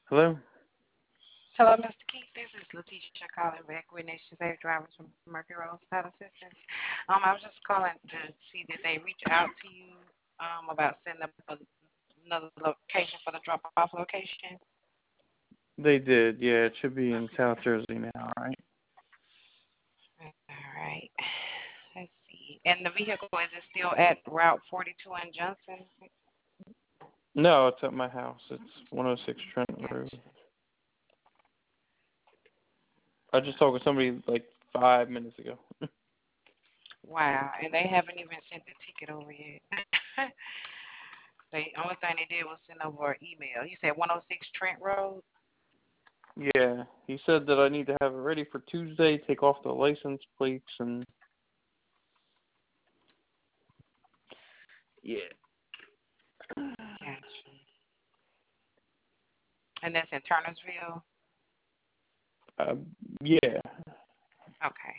Hello? Hello, Mr. Keith. This is Letitia calling back with Nation Safe Drivers from Murphy Road Side Assistance. I was just calling to see did they reach out to you about setting up another location for the drop-off location. They did, yeah. It should be in South Jersey now, right? All right. Let's see. And the vehicle is it still at Route 42 in Johnson? No, it's at my house. It's 106 Trent Road. Gotcha. I just talked with somebody like 5 minutes ago. Wow. And they haven't even sent the ticket over yet. The only thing they did was send over an email. You said 106 Trent Road? Yeah, he said that I need to have it ready for Tuesday, take off the license plates, and yeah. Gotcha. And that's in Turnersville? Uh, yeah. Okay.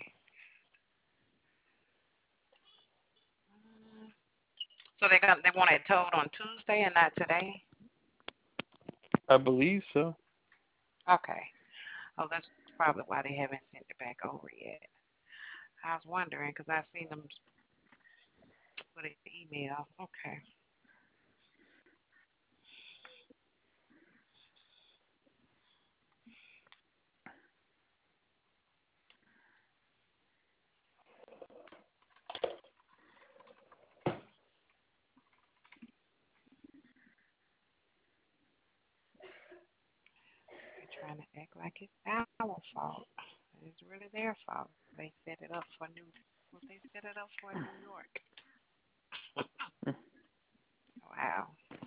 So they want it towed on Tuesday and not today? I believe so. Okay. Oh, that's probably why they haven't sent it back over yet. I was wondering because I seen them put an email. Okay. They're trying to act like it's our fault. It's really their fault. They set it up for New. Well, they set it up for New York. Wow.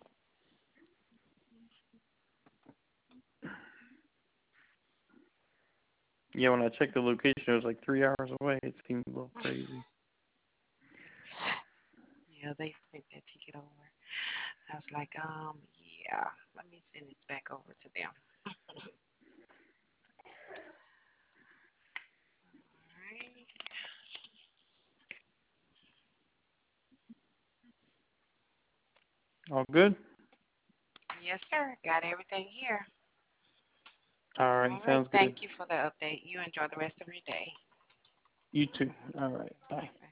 Yeah, when I checked the location, it was like 3 hours away. It seemed a little crazy. Yeah, they sent that ticket over. I was like, yeah. Let me send this back over to them. All right. All good? Yes, sir. Got everything here. All All right, right. sounds Thank good. you for the update. You enjoy the rest of your day. You too. All right, bye.